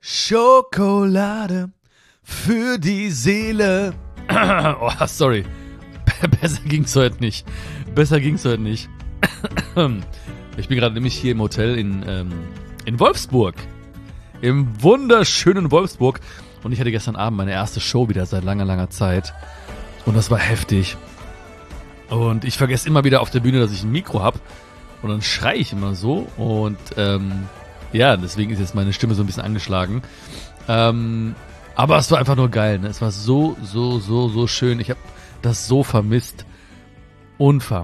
Schokolade für die Seele. Oh, sorry. Besser ging's heute nicht. Ich bin gerade nämlich hier im Hotel in Wolfsburg. Im wunderschönen Wolfsburg. Und ich hatte gestern Abend meine erste Show wieder seit langer, langer Zeit. Und das war heftig. Und ich vergesse immer wieder auf der Bühne, dass ich ein Mikro habe. Und dann schreie ich immer so. Und ja, deswegen ist jetzt meine Stimme so ein bisschen angeschlagen. Aber es war einfach nur geil. Ne? Es war so schön. Ich habe das so vermisst. Unfair.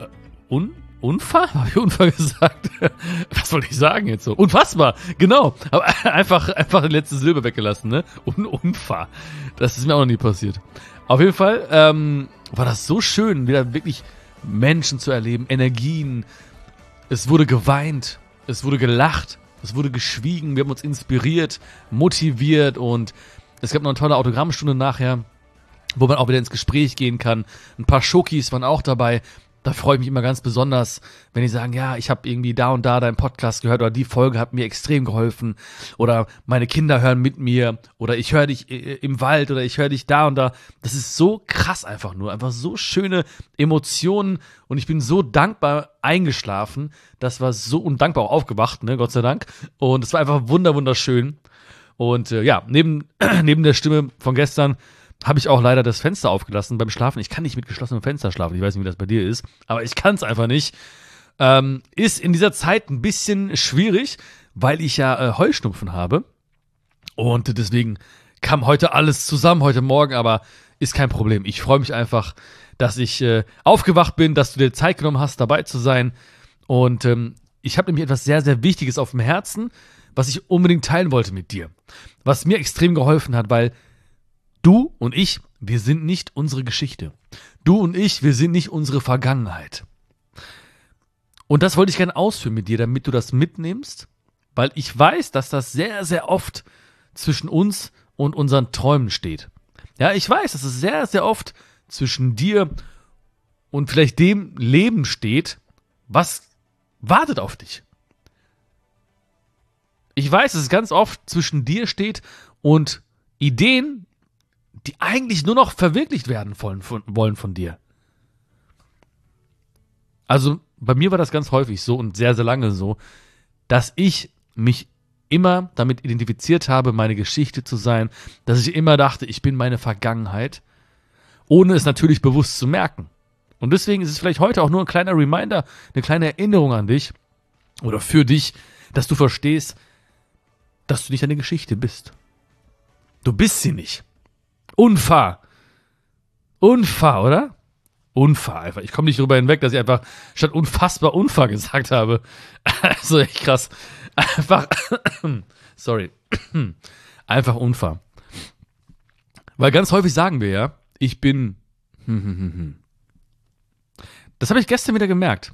Unfair? Habe ich Unfair gesagt? Was wollte ich sagen jetzt so? Unfassbar, genau. Aber einfach die letzte Silbe weggelassen, ne? Unfair. Das ist mir auch noch nie passiert. Auf jeden Fall war das so schön, wieder wirklich Menschen zu erleben, Energien. Es wurde geweint, es wurde gelacht, es wurde geschwiegen, wir haben uns inspiriert, motiviert und es gab noch eine tolle Autogrammstunde nachher, wo man auch wieder ins Gespräch gehen kann. Ein paar Schokis waren auch dabei. Da freue ich mich immer ganz besonders, wenn die sagen, ja, ich habe irgendwie da und da deinen Podcast gehört oder die Folge hat mir extrem geholfen oder meine Kinder hören mit mir oder ich höre dich im Wald oder ich höre dich da und da. Das ist so krass einfach so schöne Emotionen und ich bin so dankbar eingeschlafen. Das war so undankbar auch aufgewacht, ne, Gott sei Dank. Und es war einfach wunderschön. Und ja, neben der Stimme von gestern habe ich auch leider das Fenster aufgelassen beim Schlafen. Ich kann nicht mit geschlossenem Fenster schlafen. Ich weiß nicht, wie das bei dir ist, aber ich kann es einfach nicht. Ist in dieser Zeit ein bisschen schwierig, weil ich ja Heuschnupfen habe. Und deswegen kam heute alles zusammen, heute Morgen, aber ist kein Problem. Ich freue mich einfach, dass ich aufgewacht bin, dass du dir Zeit genommen hast, dabei zu sein. Und ich habe nämlich etwas sehr, sehr Wichtiges auf dem Herzen, was ich unbedingt teilen wollte mit dir. Was mir extrem geholfen hat, weil du und ich, wir sind nicht unsere Geschichte. Du und ich, wir sind nicht unsere Vergangenheit. Und das wollte ich gerne ausführen mit dir, damit du das mitnimmst, weil ich weiß, dass das sehr, sehr oft zwischen uns und unseren Träumen steht. Ja, ich weiß, dass es sehr, sehr oft zwischen dir und vielleicht dem Leben steht, was wartet auf dich. Ich weiß, dass es ganz oft zwischen dir steht und Ideen, die eigentlich nur noch verwirklicht werden wollen von dir. Also bei mir war das ganz häufig so und sehr, sehr lange so, dass ich mich immer damit identifiziert habe, meine Geschichte zu sein, dass ich immer dachte, ich bin meine Vergangenheit, ohne es natürlich bewusst zu merken. Und deswegen ist es vielleicht heute auch nur ein kleiner Reminder, eine kleine Erinnerung an dich oder für dich, dass du verstehst, dass du nicht deine Geschichte bist. Du bist sie nicht. Unfair, oder? Unfair einfach. Ich komme nicht drüber hinweg, dass ich einfach statt unfassbar unfair gesagt habe. Also echt krass. Einfach, sorry. Einfach unfair. Weil ganz häufig sagen wir ja, ich bin. Das habe ich gestern wieder gemerkt.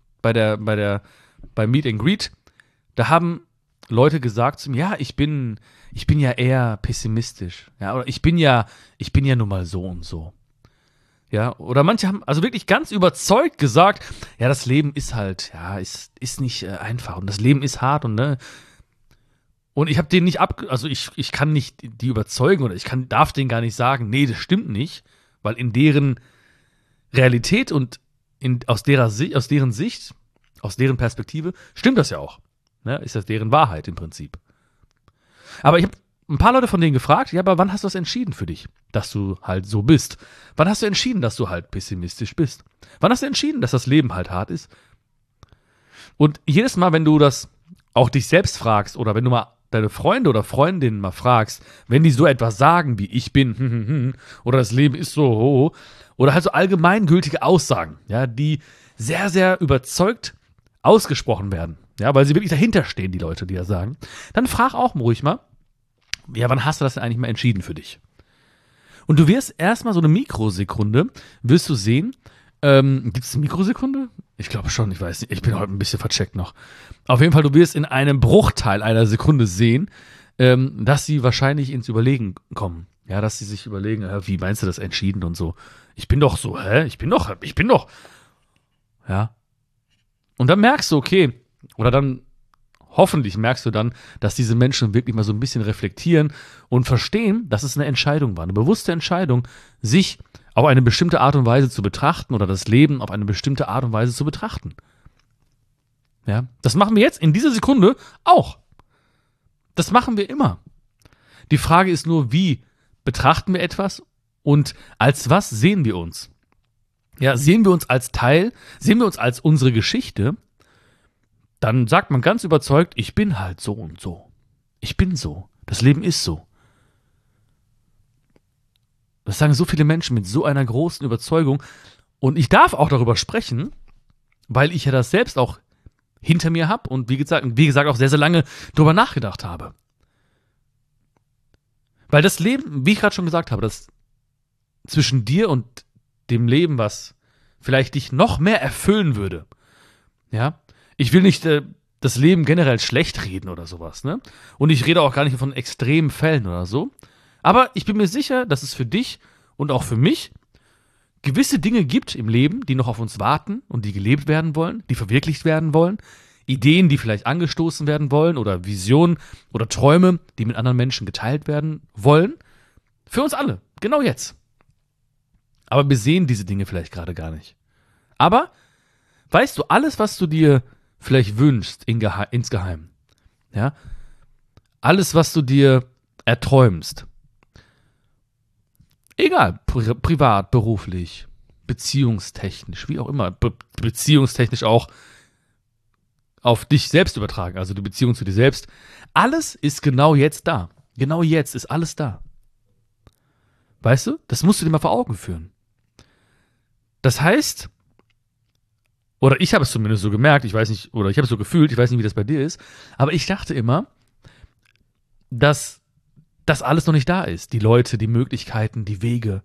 Beim Meet and Greet. Da haben Leute gesagt zu mir, ja, ich bin ja eher pessimistisch, ja, oder ich bin ja nun mal so und so. Ja, oder manche haben also wirklich ganz überzeugt gesagt, ja, das Leben ist halt, ja, ist nicht einfach und das Leben ist hart und ne. Und ich habe denen nicht also ich kann nicht die überzeugen oder darf denen gar nicht sagen, nee, das stimmt nicht, weil in deren Realität und aus deren Sicht, aus deren Perspektive stimmt das ja auch. Ne, ist das deren Wahrheit im Prinzip. Aber ich habe ein paar Leute von denen gefragt, ja, aber wann hast du das entschieden für dich, dass du halt so bist? Wann hast du entschieden, dass du halt pessimistisch bist? Wann hast du entschieden, dass das Leben halt hart ist? Und jedes Mal, wenn du das auch dich selbst fragst oder wenn du mal deine Freunde oder Freundinnen mal fragst, wenn die so etwas sagen wie ich bin oder das Leben ist so oder halt so allgemeingültige Aussagen, ja, die sehr, sehr überzeugt ausgesprochen werden, ja, weil sie wirklich dahinter stehen, die Leute, die das sagen, dann frag auch ruhig mal, ja, wann hast du das denn eigentlich mal entschieden für dich? Und du wirst erstmal so eine Mikrosekunde, wirst du sehen, gibt es eine Mikrosekunde? Ich glaube schon, ich weiß nicht, ich bin heute ein bisschen vercheckt noch. Auf jeden Fall, du wirst in einem Bruchteil einer Sekunde sehen, dass sie wahrscheinlich ins Überlegen kommen. Ja, dass sie sich überlegen, wie meinst du das entschieden und so. Ich bin doch so, ich bin doch. Ja. Und dann merkst du, okay, oder dann hoffentlich merkst du dann, dass diese Menschen wirklich mal so ein bisschen reflektieren und verstehen, dass es eine Entscheidung war, eine bewusste Entscheidung, sich auf eine bestimmte Art und Weise zu betrachten oder das Leben auf eine bestimmte Art und Weise zu betrachten. Ja, das machen wir jetzt in dieser Sekunde auch. Das machen wir immer. Die Frage ist nur, wie betrachten wir etwas und als was sehen wir uns? Ja, sehen wir uns als Teil, sehen wir uns als unsere Geschichte, dann sagt man ganz überzeugt, ich bin halt so und so. Ich bin so. Das Leben ist so. Das sagen so viele Menschen mit so einer großen Überzeugung. Und ich darf auch darüber sprechen, weil ich ja das selbst auch hinter mir habe und wie gesagt auch sehr, sehr lange darüber nachgedacht habe. Weil das Leben, wie ich gerade schon gesagt habe, das zwischen dir und dem Leben, was vielleicht dich noch mehr erfüllen würde, ja, ich will nicht das Leben generell schlecht reden oder sowas, ne? Und ich rede auch gar nicht von extremen Fällen oder so. Aber ich bin mir sicher, dass es für dich und auch für mich gewisse Dinge gibt im Leben, die noch auf uns warten und die gelebt werden wollen, die verwirklicht werden wollen. Ideen, die vielleicht angestoßen werden wollen oder Visionen oder Träume, die mit anderen Menschen geteilt werden wollen. Für uns alle, genau jetzt. Aber wir sehen diese Dinge vielleicht gerade gar nicht. Aber, weißt du, alles, was du dir vielleicht wünschst insgeheim, ja, alles, was du dir erträumst, egal, privat, beruflich, beziehungstechnisch, wie auch immer, beziehungstechnisch auch auf dich selbst übertragen, also die Beziehung zu dir selbst, alles ist genau jetzt da. Genau jetzt ist alles da. Weißt du? Das musst du dir mal vor Augen führen. Das heißt, oder ich habe es zumindest so gemerkt, ich weiß nicht, oder ich habe es so gefühlt, ich weiß nicht, wie das bei dir ist, aber ich dachte immer, dass das alles noch nicht da ist. Die Leute, die Möglichkeiten, die Wege.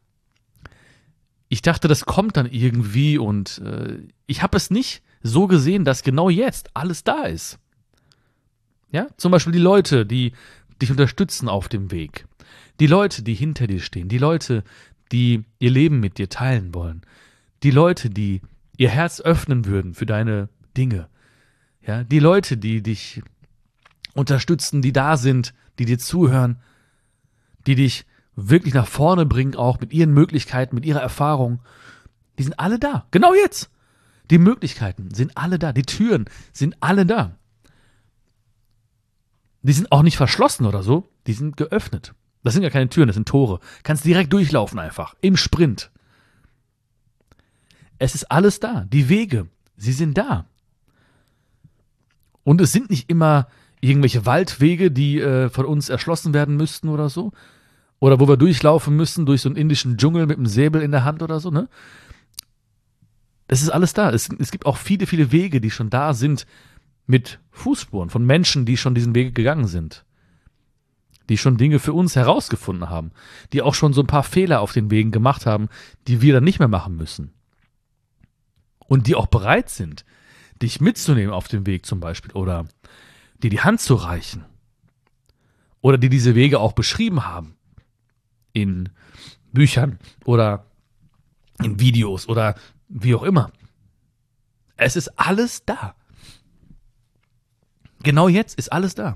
Ich dachte, das kommt dann irgendwie und ich habe es nicht so gesehen, dass genau jetzt alles da ist. Ja, zum Beispiel die Leute, die dich unterstützen auf dem Weg. Die Leute, die hinter dir stehen. Die Leute, die ihr Leben mit dir teilen wollen. Die Leute, die ihr Herz öffnen würden für deine Dinge. Ja, die Leute, die dich unterstützen, die da sind, die dir zuhören, die dich wirklich nach vorne bringen, auch mit ihren Möglichkeiten, mit ihrer Erfahrung. Die sind alle da. Genau jetzt. Die Möglichkeiten sind alle da. Die Türen sind alle da. Die sind auch nicht verschlossen oder so. Die sind geöffnet. Das sind ja keine Türen, das sind Tore. Kannst direkt durchlaufen einfach. Im Sprint. Es ist alles da. Die Wege, sie sind da. Und es sind nicht immer irgendwelche Waldwege, die von uns erschlossen werden müssten oder so. Oder wo wir durchlaufen müssen durch so einen indischen Dschungel mit einem Säbel in der Hand oder so, ne? Es ist alles da. Es gibt auch viele, viele Wege, die schon da sind mit Fußspuren von Menschen, die schon diesen Weg gegangen sind. Die schon Dinge für uns herausgefunden haben. Die auch schon so ein paar Fehler auf den Wegen gemacht haben, die wir dann nicht mehr machen müssen. Und die auch bereit sind, dich mitzunehmen auf dem Weg zum Beispiel oder dir die Hand zu reichen. Oder die diese Wege auch beschrieben haben. In Büchern oder in Videos oder wie auch immer. Es ist alles da. Genau jetzt ist alles da.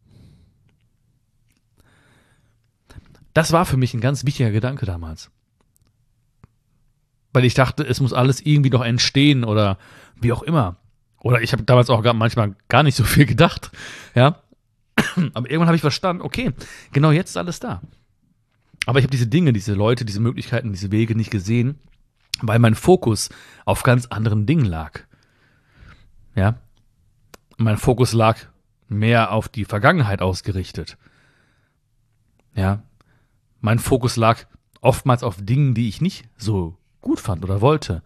Das war für mich ein ganz wichtiger Gedanke damals. Weil ich dachte, es muss alles irgendwie noch entstehen oder wie auch immer. Oder ich habe damals auch manchmal gar nicht so viel gedacht. Ja. Aber irgendwann habe ich verstanden, okay, genau jetzt ist alles da. Aber ich habe diese Dinge, diese Leute, diese Möglichkeiten, diese Wege nicht gesehen, weil mein Fokus auf ganz anderen Dingen lag. Ja. Mein Fokus lag mehr auf die Vergangenheit ausgerichtet. Ja. Mein Fokus lag oftmals auf Dingen, die ich nicht so gut fand oder wollte.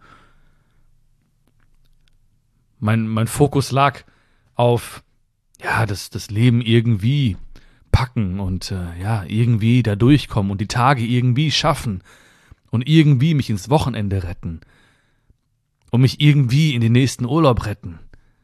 Mein Fokus lag auf, ja, das Leben irgendwie packen und irgendwie da durchkommen und die Tage irgendwie schaffen und irgendwie mich ins Wochenende retten und mich irgendwie in den nächsten Urlaub retten.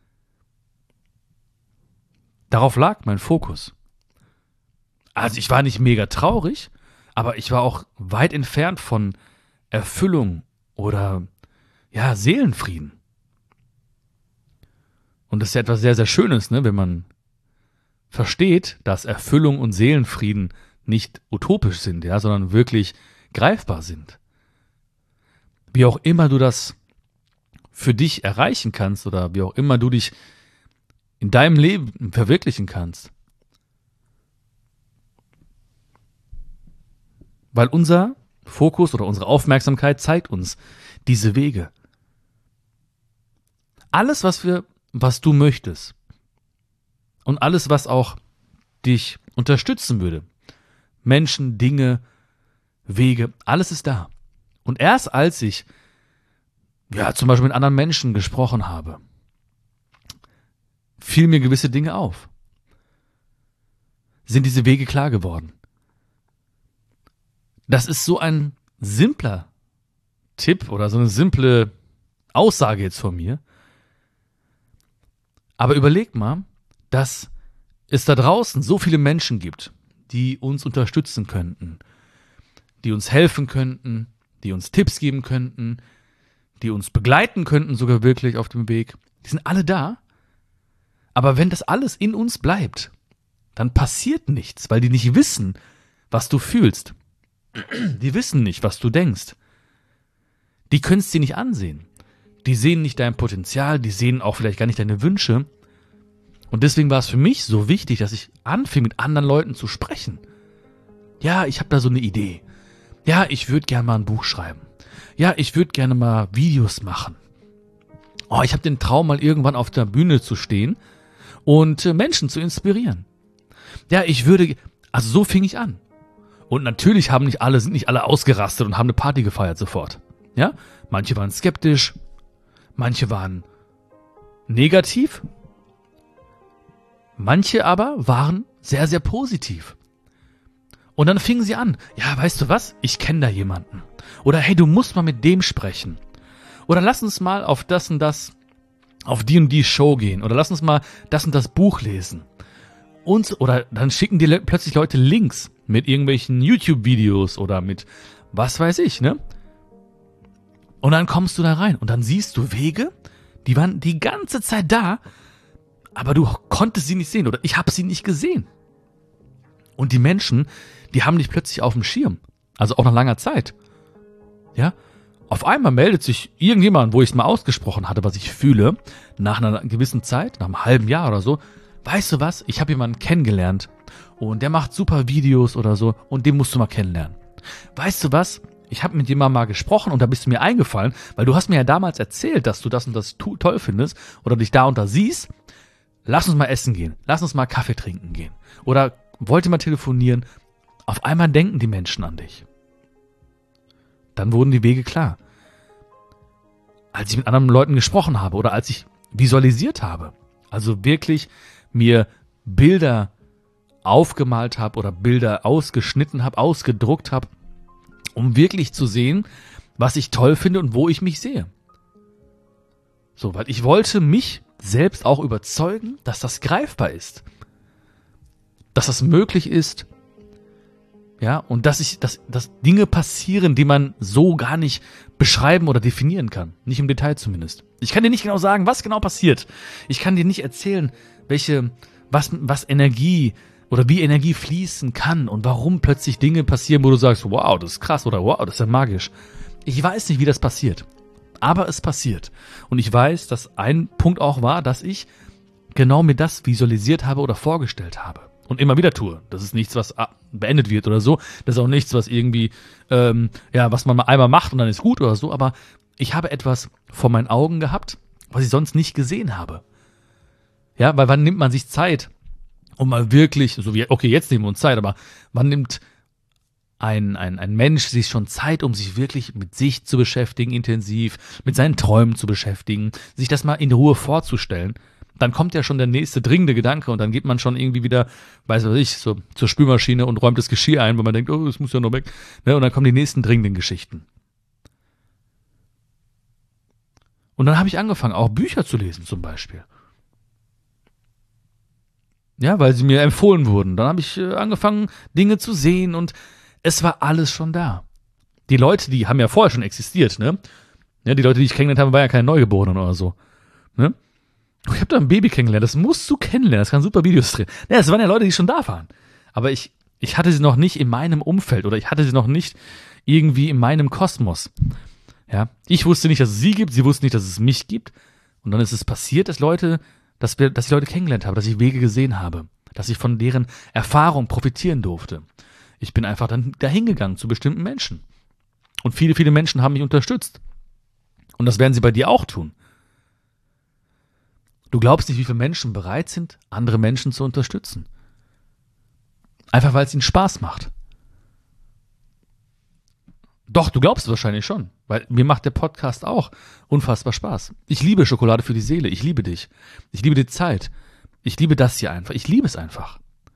Darauf lag mein Fokus. Also ich war nicht mega traurig, aber ich war auch weit entfernt von Erfüllung oder Seelenfrieden. Und das ist ja etwas sehr, sehr Schönes, ne, wenn man versteht, dass Erfüllung und Seelenfrieden nicht utopisch sind, ja, sondern wirklich greifbar sind. Wie auch immer du das für dich erreichen kannst oder wie auch immer du dich in deinem Leben verwirklichen kannst. Weil unser Fokus oder unsere Aufmerksamkeit zeigt uns diese Wege. Alles, was du möchtest und alles, was auch dich unterstützen würde, Menschen, Dinge, Wege, alles ist da. Und erst als ich zum Beispiel mit anderen Menschen gesprochen habe, fielen mir gewisse Dinge auf. Sind diese Wege klar geworden. Das ist so ein simpler Tipp oder so eine simple Aussage jetzt von mir. Aber überleg mal, dass es da draußen so viele Menschen gibt, die uns unterstützen könnten, die uns helfen könnten, die uns Tipps geben könnten, die uns begleiten könnten sogar wirklich auf dem Weg. Die sind alle da. Aber wenn das alles in uns bleibt, dann passiert nichts, weil die nicht wissen, was du fühlst. Die wissen nicht, was du denkst. Die können es dir nicht ansehen. Die sehen nicht dein Potenzial, die sehen auch vielleicht gar nicht deine Wünsche. Und deswegen war es für mich so wichtig, dass ich anfing, mit anderen Leuten zu sprechen. Ja, ich habe da so eine Idee. Ja, ich würde gerne mal ein Buch schreiben. Ja, ich würde gerne mal Videos machen. Oh, ich habe den Traum, mal irgendwann auf der Bühne zu stehen und Menschen zu inspirieren. Ja, also so fing ich an. Und natürlich sind nicht alle ausgerastet und haben eine Party gefeiert sofort. Ja, manche waren skeptisch, manche waren negativ, manche aber waren sehr, sehr positiv. Und dann fingen sie an, ja, weißt du was, ich kenne da jemanden. Oder hey, du musst mal mit dem sprechen. Oder lass uns mal auf das und das, auf die und die Show gehen. Oder lass uns mal das und das Buch lesen. Oder dann schicken dir plötzlich Leute Links mit irgendwelchen YouTube-Videos oder mit was weiß ich, ne? Und dann kommst du da rein und dann siehst du Wege, die waren die ganze Zeit da, aber du konntest sie nicht sehen oder ich habe sie nicht gesehen. Und die Menschen, die haben dich plötzlich auf dem Schirm, also auch nach langer Zeit. Ja? Auf einmal meldet sich irgendjemand, wo ich es mal ausgesprochen hatte, was ich fühle, nach einer gewissen Zeit, nach einem halben Jahr oder so, weißt du was, ich habe jemanden kennengelernt und der macht super Videos oder so und den musst du mal kennenlernen. Weißt du was, ich habe mit jemandem mal gesprochen und da bist du mir eingefallen, weil du hast mir ja damals erzählt, dass du das und das toll findest oder dich da und da siehst. Lass uns mal essen gehen, lass uns mal Kaffee trinken gehen oder wollt ihr mal telefonieren. Auf einmal denken die Menschen an dich. Dann wurden die Wege klar. Als ich mit anderen Leuten gesprochen habe oder als ich visualisiert habe, also wirklich mir Bilder aufgemalt habe oder Bilder ausgeschnitten habe, ausgedruckt habe, um wirklich zu sehen, was ich toll finde und wo ich mich sehe. So, weil ich wollte mich selbst auch überzeugen, dass das greifbar ist. Dass das möglich ist. Ja, und dass Dinge passieren, die man so gar nicht beschreiben oder definieren kann. Nicht im Detail zumindest. Ich kann dir nicht genau sagen, was genau passiert. Ich kann dir nicht erzählen, was Energie oder wie Energie fließen kann und warum plötzlich Dinge passieren, wo du sagst, wow, das ist krass oder wow, das ist ja magisch. Ich weiß nicht, wie das passiert. Aber es passiert. Und ich weiß, dass ein Punkt auch war, dass ich genau mir das visualisiert habe oder vorgestellt habe. Und immer wieder tue. Das ist nichts, was beendet wird oder so. Das ist auch nichts, was irgendwie, was man mal einmal macht und dann ist gut oder so. Aber ich habe etwas vor meinen Augen gehabt, was ich sonst nicht gesehen habe. Ja, weil wann nimmt man sich Zeit, um mal wirklich, okay, jetzt nehmen wir uns Zeit, aber wann nimmt ein Mensch sich schon Zeit, um sich wirklich mit sich zu beschäftigen, intensiv, mit seinen Träumen zu beschäftigen, sich das mal in Ruhe vorzustellen? Dann kommt ja schon der nächste dringende Gedanke und dann geht man schon irgendwie wieder, so zur Spülmaschine und räumt das Geschirr ein, weil man denkt, oh, das muss ja noch weg. Ne? Und dann kommen die nächsten dringenden Geschichten. Und dann habe ich angefangen, auch Bücher zu lesen zum Beispiel. Ja, weil sie mir empfohlen wurden. Dann habe ich angefangen, Dinge zu sehen und es war alles schon da. Die Leute, die haben ja vorher schon existiert, ne? Ja, die Leute, die ich kennengelernt habe, waren ja keine Neugeborenen oder so. Ne? Ich habe da ein Baby kennengelernt, das musst du kennenlernen, das kann super Videos drehen. Ja, es waren ja Leute, die schon da waren. Aber ich hatte sie noch nicht in meinem Umfeld oder ich hatte sie noch nicht irgendwie in meinem Kosmos. Ja, ich wusste nicht, dass es sie gibt, sie wussten nicht, dass es mich gibt. Und dann ist es passiert, dass ich Leute kennengelernt habe, dass ich Wege gesehen habe, dass ich von deren Erfahrung profitieren durfte. Ich bin einfach dann dahin gegangen zu bestimmten Menschen. Und viele, viele Menschen haben mich unterstützt. Und das werden sie bei dir auch tun. Du glaubst nicht, wie viele Menschen bereit sind, andere Menschen zu unterstützen. Einfach weil es ihnen Spaß macht. Doch, du glaubst es wahrscheinlich schon, weil mir macht der Podcast auch unfassbar Spaß. Ich liebe Schokolade für die Seele, ich liebe dich. Ich liebe die Zeit. Ich liebe das hier einfach. Ich liebe es einfach.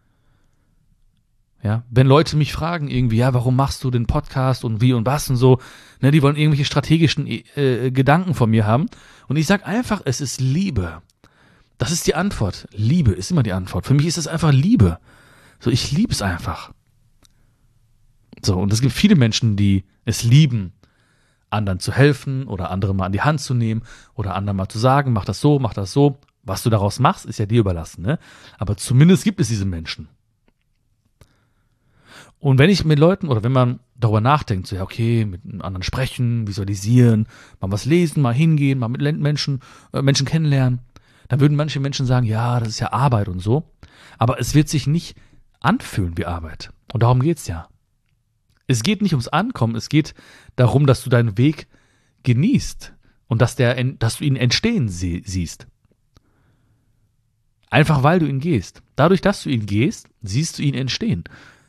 Ja, wenn Leute mich fragen irgendwie, ja, warum machst du den Podcast und wie und was und so, ne, die wollen irgendwelche strategischen Gedanken von mir haben. Und ich sage einfach, es ist Liebe. Das ist die Antwort. Liebe ist immer die Antwort. Für mich ist es einfach Liebe. So, ich liebe es einfach. So, und es gibt viele Menschen, die es lieben, anderen zu helfen oder andere mal an die Hand zu nehmen oder anderen mal zu sagen, mach das so, mach das so. Was du daraus machst, ist ja dir überlassen, ne? Aber zumindest gibt es diese Menschen. Und wenn ich mit Leuten oder wenn man darüber nachdenkt, so ja, okay, mit anderen sprechen, visualisieren, mal was lesen, mal hingehen, mal mit Menschen kennenlernen, dann würden manche Menschen sagen, ja, das ist ja Arbeit und so. Aber es wird sich nicht anfühlen wie Arbeit. Und darum geht's ja. Es geht nicht ums Ankommen, es geht darum, dass du deinen Weg genießt und dass du ihn entstehen siehst. Einfach weil du ihn gehst. Dadurch, dass du ihn gehst, siehst du ihn entstehen.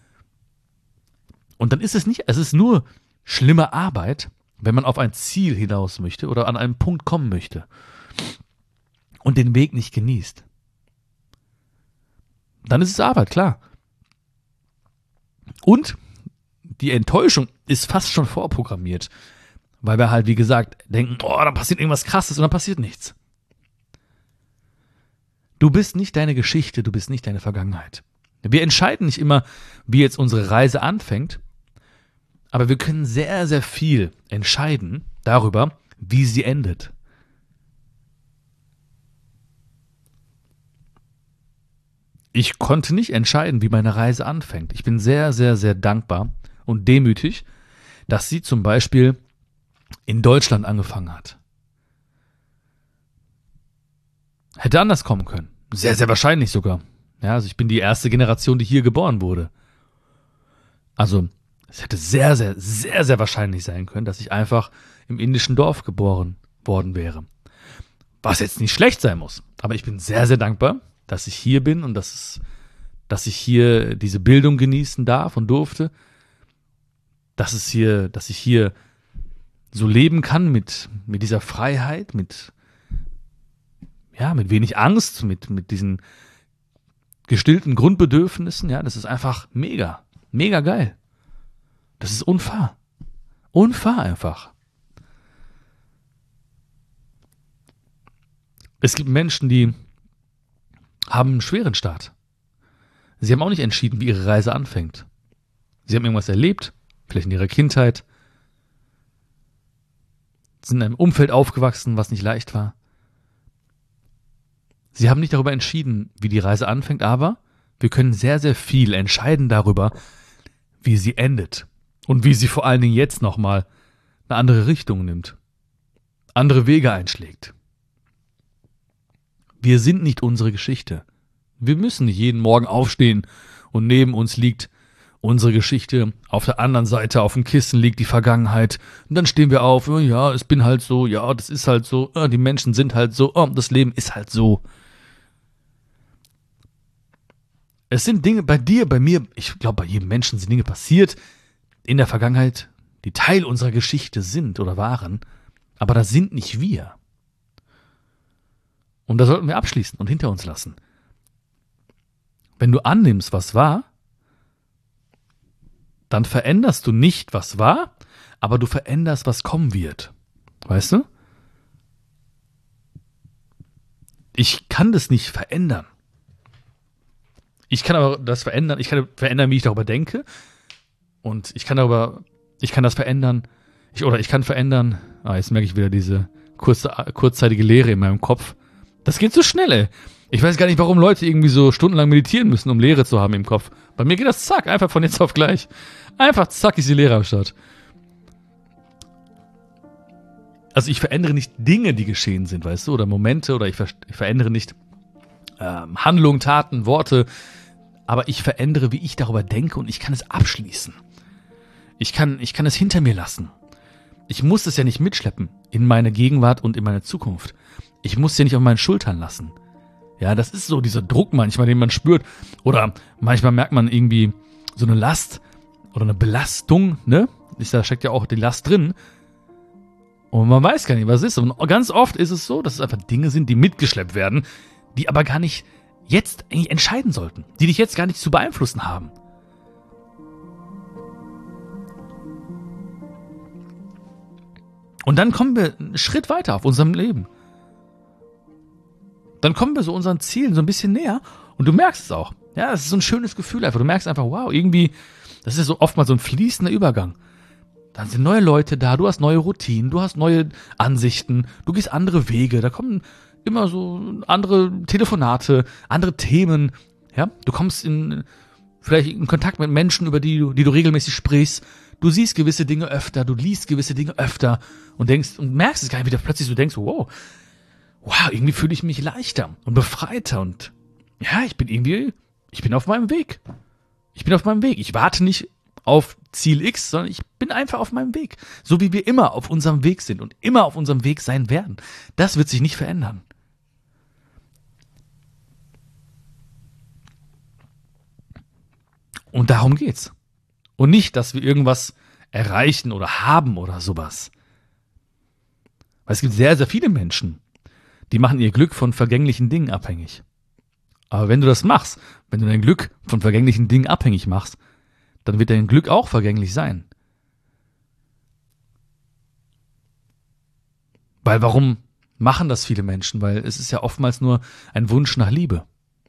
Und dann ist es ist nur schlimme Arbeit, wenn man auf ein Ziel hinaus möchte oder an einen Punkt kommen möchte und den Weg nicht genießt. Dann ist es Arbeit, klar. Und die Enttäuschung ist fast schon vorprogrammiert, weil wir halt, wie gesagt, denken, oh, da passiert irgendwas Krasses und dann passiert nichts. Du bist nicht deine Geschichte, du bist nicht deine Vergangenheit. Wir entscheiden nicht immer, wie jetzt unsere Reise anfängt, aber wir können sehr, sehr viel entscheiden darüber, wie sie endet. Ich konnte nicht entscheiden, wie meine Reise anfängt. Ich bin sehr, sehr, sehr dankbar und demütig, dass sie zum Beispiel in Deutschland angefangen hat. Hätte anders kommen können. Sehr, sehr wahrscheinlich sogar. Ja, also ich bin die erste Generation, die hier geboren wurde. Also es hätte sehr, sehr, sehr, sehr wahrscheinlich sein können, dass ich einfach im indischen Dorf geboren worden wäre. Was jetzt nicht schlecht sein muss. Aber ich bin sehr, sehr dankbar, dass ich hier bin und dass ich hier diese Bildung genießen darf und durfte. Dass ich hier so leben kann mit dieser Freiheit, mit wenig Angst, mit diesen gestillten Grundbedürfnissen. Ja, das ist einfach mega, mega geil. Das ist unfair. Unfair einfach. Es gibt Menschen, die haben einen schweren Start. Sie haben auch nicht entschieden, wie ihre Reise anfängt. Sie haben irgendwas erlebt, vielleicht in ihrer Kindheit, sind in einem Umfeld aufgewachsen, was nicht leicht war. Sie haben nicht darüber entschieden, wie die Reise anfängt, aber wir können sehr, sehr viel entscheiden darüber, wie sie endet. Und wie sie vor allen Dingen jetzt nochmal eine andere Richtung nimmt. Andere Wege einschlägt. Wir sind nicht unsere Geschichte. Wir müssen nicht jeden Morgen aufstehen und neben uns liegt unsere Geschichte. Auf der anderen Seite auf dem Kissen liegt die Vergangenheit. Und dann stehen wir auf, oh ja, es bin halt so, ja, das ist halt so, oh, die Menschen sind halt so, oh, das Leben ist halt so. Es sind Dinge bei dir, bei mir, ich glaube, bei jedem Menschen sind Dinge passiert in der Vergangenheit, die Teil unserer Geschichte sind oder waren, aber das sind nicht wir. Und da sollten wir abschließen und hinter uns lassen. Wenn du annimmst, was war, dann veränderst du nicht, was war, aber du veränderst, was kommen wird. Weißt du? Ich kann das nicht verändern. Ich kann aber das verändern, ich kann verändern, wie ich darüber denke. Und ich kann das verändern, ich kann verändern, jetzt merke ich wieder diese kurzzeitige Leere in meinem Kopf, Das geht so schnell, ey. Ich weiß gar nicht, warum Leute irgendwie so stundenlang meditieren müssen, um Leere zu haben im Kopf. Bei mir geht das zack, einfach von jetzt auf gleich. Einfach zack, ist die Leere am Start. Also ich verändere nicht Dinge, die geschehen sind, weißt du, oder Momente, oder ich verändere nicht Handlungen, Taten, Worte, aber ich verändere, wie ich darüber denke und ich kann es abschließen. Ich kann es hinter mir lassen. Ich muss es ja nicht mitschleppen in meine Gegenwart und in meine Zukunft. Ich muss es ja nicht auf meinen Schultern lassen. Ja, das ist so dieser Druck manchmal, den man spürt. Oder manchmal merkt man irgendwie so eine Last oder eine Belastung, ne? Da steckt ja auch die Last drin. Und man weiß gar nicht, was es ist. Und ganz oft ist es so, dass es einfach Dinge sind, die mitgeschleppt werden, die aber gar nicht jetzt eigentlich entscheiden sollten. Die dich jetzt gar nicht zu beeinflussen haben. Und dann kommen wir einen Schritt weiter auf unserem Leben. Dann kommen wir so unseren Zielen so ein bisschen näher und du merkst es auch. Ja, es ist so ein schönes Gefühl einfach. Du merkst einfach, wow, irgendwie, das ist so oftmals so ein fließender Übergang. Dann sind neue Leute da, du hast neue Routinen, du hast neue Ansichten, du gehst andere Wege, da kommen immer so andere Telefonate, andere Themen. Ja, du kommst vielleicht in Kontakt mit Menschen, über die du regelmäßig sprichst. Du siehst gewisse Dinge öfter, du liest gewisse Dinge öfter und denkst und merkst es gar nicht, wie du plötzlich so denkst, wow, irgendwie fühle ich mich leichter und befreiter und ja, ich bin auf meinem Weg. Ich bin auf meinem Weg. Ich warte nicht auf Ziel X, sondern ich bin einfach auf meinem Weg. So wie wir immer auf unserem Weg sind und immer auf unserem Weg sein werden. Das wird sich nicht verändern. Und darum geht's. Und nicht, dass wir irgendwas erreichen oder haben oder sowas. Weil es gibt sehr, sehr viele Menschen, die machen ihr Glück von vergänglichen Dingen abhängig. Aber wenn du das machst, wenn du dein Glück von vergänglichen Dingen abhängig machst, dann wird dein Glück auch vergänglich sein. Weil warum machen das viele Menschen? Weil es ist ja oftmals nur ein Wunsch nach Liebe.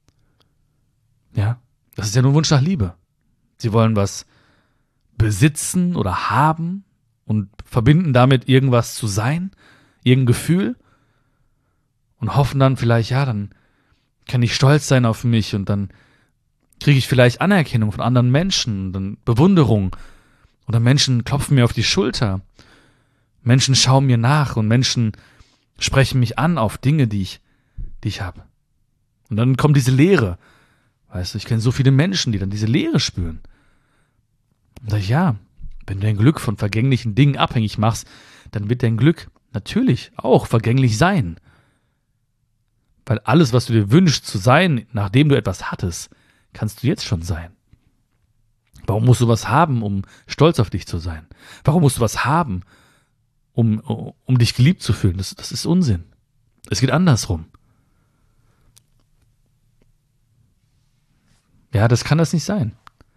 Ja, das ist ja nur ein Wunsch nach Liebe. Sie wollen was besitzen oder haben und verbinden damit irgendwas zu sein, irgendein Gefühl und hoffen dann vielleicht, ja, dann kann ich stolz sein auf mich und dann kriege ich vielleicht Anerkennung von anderen Menschen und dann Bewunderung oder Menschen klopfen mir auf die Schulter, Menschen schauen mir nach und Menschen sprechen mich an auf Dinge, die ich habe. Und dann kommt diese Leere. Weißt du, ich kenne so viele Menschen, die dann diese Leere spüren. Und sag ich, ja, wenn du dein Glück von vergänglichen Dingen abhängig machst, dann wird dein Glück natürlich auch vergänglich sein. Weil alles, was du dir wünschst zu sein, nachdem du etwas hattest, kannst du jetzt schon sein. Warum musst du was haben, um stolz auf dich zu sein? Warum musst du was haben, um dich geliebt zu fühlen? Das ist Unsinn. Es geht andersrum. Ja, das kann das nicht sein.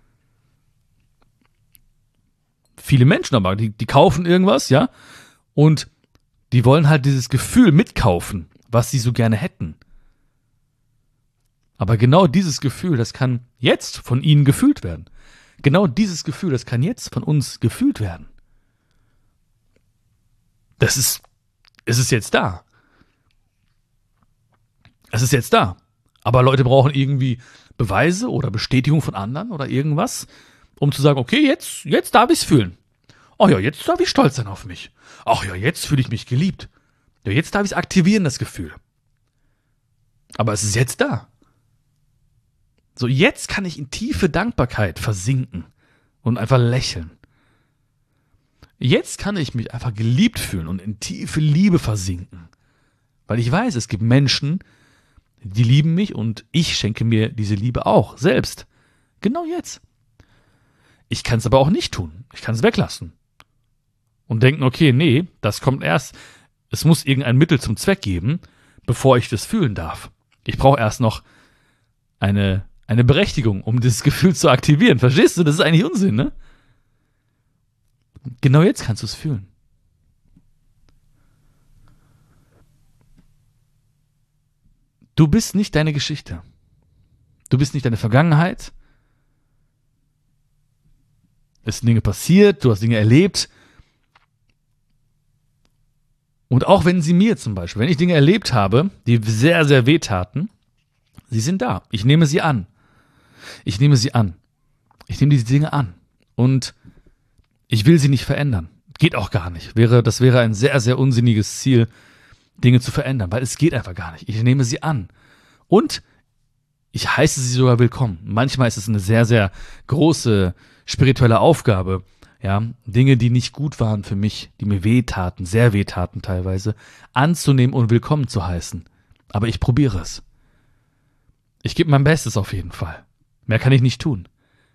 Viele Menschen aber, die kaufen irgendwas, ja, und die wollen halt dieses Gefühl mitkaufen, was sie so gerne hätten. Aber genau dieses Gefühl, das kann jetzt von ihnen gefühlt werden. Genau dieses Gefühl, das kann jetzt von uns gefühlt werden. Es ist jetzt da. Es ist jetzt da. Aber Leute brauchen irgendwie Beweise oder Bestätigung von anderen oder irgendwas, um zu sagen, okay, jetzt darf ich es fühlen. Oh ja, jetzt darf ich stolz sein auf mich. Ach ja, jetzt fühle ich mich geliebt. Ja, jetzt darf ich es aktivieren, das Gefühl. Aber es ist jetzt da. So, jetzt kann ich in tiefe Dankbarkeit versinken und einfach lächeln. Jetzt kann ich mich einfach geliebt fühlen und in tiefe Liebe versinken. Weil ich weiß, es gibt Menschen, die lieben mich und ich schenke mir diese Liebe auch selbst. Genau jetzt. Ich kann es aber auch nicht tun. Ich kann es weglassen. Und denken, okay, nee, das kommt erst. Es muss irgendein Mittel zum Zweck geben, bevor ich das fühlen darf. Ich brauche erst noch eine Berechtigung, um dieses Gefühl zu aktivieren. Verstehst du? Das ist eigentlich Unsinn, ne? Genau jetzt kannst du es fühlen. Du bist nicht deine Geschichte. Du bist nicht deine Vergangenheit. Es sind Dinge passiert, du hast Dinge erlebt. Und auch wenn sie mir zum Beispiel, wenn ich Dinge erlebt habe, die sehr, sehr wehtaten, sie sind da. Ich nehme sie an. Ich nehme sie an. Ich nehme diese Dinge an. Und ich will sie nicht verändern. Geht auch gar nicht. Das wäre ein sehr, sehr unsinniges Ziel, Dinge zu verändern, weil es geht einfach gar nicht. Ich nehme sie an. Und ich heiße sie sogar willkommen. Manchmal ist es eine sehr, sehr große spirituelle Aufgabe, ja, Dinge, die nicht gut waren für mich, die mir wehtaten, sehr wehtaten teilweise, anzunehmen und willkommen zu heißen. Aber ich probiere es. Ich gebe mein Bestes auf jeden Fall. Mehr kann ich nicht tun.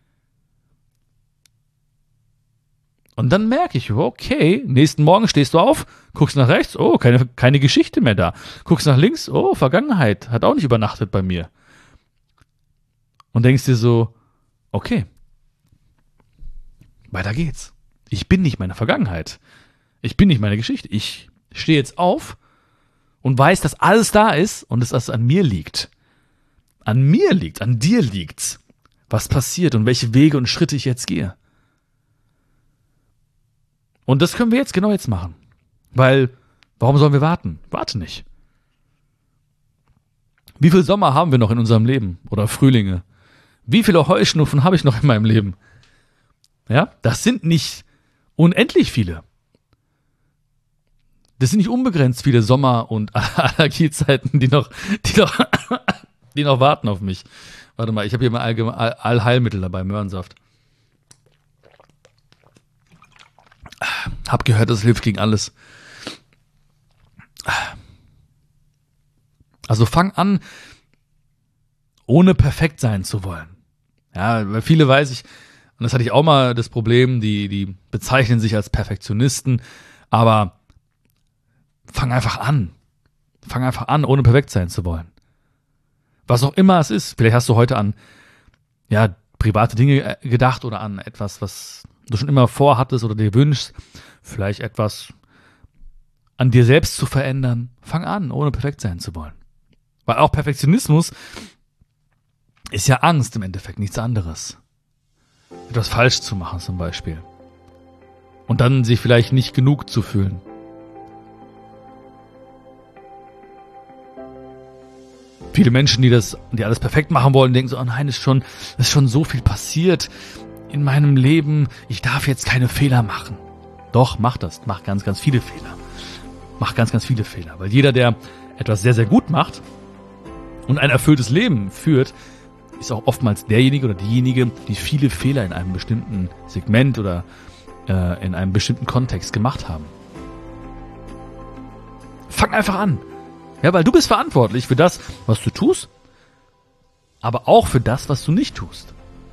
Und dann merke ich, okay, nächsten Morgen stehst du auf, guckst nach rechts, oh, keine Geschichte mehr da. Guckst nach links, oh, Vergangenheit, hat auch nicht übernachtet bei mir. Und denkst dir so, okay, weiter geht's. Ich bin nicht meine Vergangenheit. Ich bin nicht meine Geschichte. Ich stehe jetzt auf und weiß, dass alles da ist und dass das an mir liegt. An mir liegt, an dir liegt's, was passiert und welche Wege und Schritte ich jetzt gehe. Und das können wir jetzt genau jetzt machen. Weil, warum sollen wir warten? Warte nicht. Wie viel Sommer haben wir noch in unserem Leben? Oder Frühlinge? Wie viele Heuschnupfen habe ich noch in meinem Leben? Ja, das sind nicht unendlich viele. Das sind nicht unbegrenzt viele Sommer- und Allergiezeiten, die noch warten auf mich. Warte mal, ich habe hier mal Allheilmittel dabei, Möhrensaft. Hab gehört, das hilft gegen alles. Also fang an, ohne perfekt sein zu wollen. Ja, weil viele weiß ich, und das hatte ich auch mal das Problem, die bezeichnen sich als Perfektionisten, aber fang einfach an. Fang einfach an, ohne perfekt sein zu wollen. Was auch immer es ist. Vielleicht hast du heute an, ja, private Dinge gedacht oder an etwas, was du schon immer vorhattest oder dir wünschst. Vielleicht etwas an dir selbst zu verändern. Fang an, ohne perfekt sein zu wollen. Weil auch Perfektionismus ist ja Angst im Endeffekt, nichts anderes. Etwas falsch zu machen zum Beispiel. Und dann sich vielleicht nicht genug zu fühlen. Viele Menschen, die alles perfekt machen wollen, denken so, oh nein, ist schon so viel passiert in meinem Leben. Ich darf jetzt keine Fehler machen. Doch, mach das. Mach ganz, ganz viele Fehler. Mach ganz, ganz viele Fehler. Weil jeder, der etwas sehr, sehr gut macht und ein erfülltes Leben führt, ist auch oftmals derjenige oder diejenige, die viele Fehler in einem bestimmten Segment oder in einem bestimmten Kontext gemacht haben. Fang einfach an. Ja, weil du bist verantwortlich für das, was du tust, aber auch für das, was du nicht tust.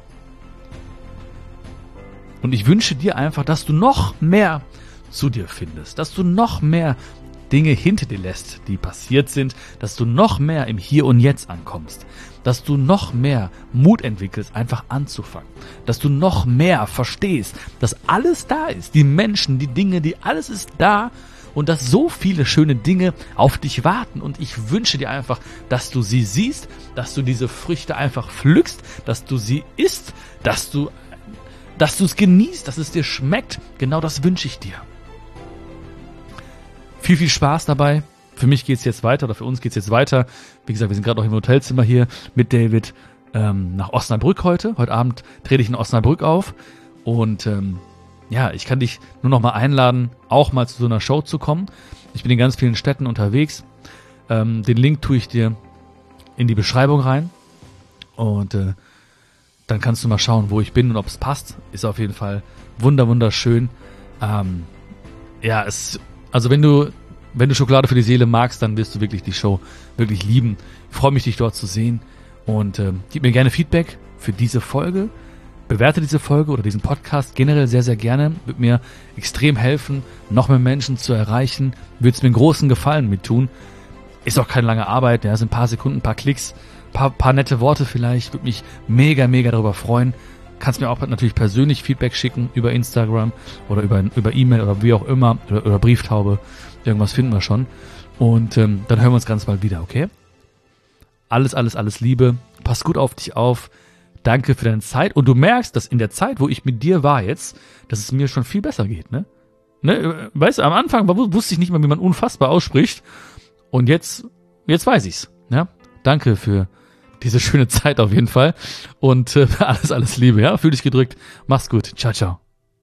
Und ich wünsche dir einfach, dass du noch mehr zu dir findest, dass du noch mehr Dinge hinter dir lässt, die passiert sind, dass du noch mehr im Hier und Jetzt ankommst, dass du noch mehr Mut entwickelst, einfach anzufangen, dass du noch mehr verstehst, dass alles da ist, die Menschen, die Dinge, alles ist da und dass so viele schöne Dinge auf dich warten und ich wünsche dir einfach, dass du sie siehst, dass du diese Früchte einfach pflückst, dass du sie isst, dass du es genießt, dass es dir schmeckt, genau das wünsche ich dir. Viel, viel Spaß dabei. Für mich geht's jetzt weiter oder für uns geht's jetzt weiter. Wie gesagt, wir sind gerade noch im Hotelzimmer hier mit David nach Osnabrück heute. Heute Abend trete ich in Osnabrück auf. Und ich kann dich nur noch mal einladen, auch mal zu so einer Show zu kommen. Ich bin in ganz vielen Städten unterwegs. Den Link tue ich dir in die Beschreibung rein. Und dann kannst du mal schauen, wo ich bin und ob es passt. Ist auf jeden Fall wunderschön. Also wenn du Schokolade für die Seele magst, dann wirst du wirklich die Show wirklich lieben. Ich freue mich, dich dort zu sehen und gib mir gerne Feedback für diese Folge. Bewerte diese Folge oder diesen Podcast generell sehr, sehr gerne. Wird mir extrem helfen, noch mehr Menschen zu erreichen. Wird es mir einen großen Gefallen mit tun. Ist auch keine lange Arbeit, ja, sind ein paar Sekunden, ein paar Klicks, paar nette Worte vielleicht. Würde mich mega darüber freuen. Kannst mir auch natürlich persönlich Feedback schicken über Instagram oder über E-Mail oder wie auch immer oder Brieftaube. Irgendwas finden wir schon. Und dann hören wir uns ganz bald wieder, okay? Alles Liebe. Pass gut auf dich auf. Danke für deine Zeit. Und du merkst, dass in der Zeit, wo ich mit dir war jetzt, dass es mir schon viel besser geht, ne? Ne? Weißt du, am Anfang wusste ich nicht mal, wie man unfassbar ausspricht. Und jetzt weiß ich's. Ja? Danke für diese schöne Zeit auf jeden Fall. Und alles Liebe. Ja? Fühl dich gedrückt. Mach's gut. Ciao, ciao.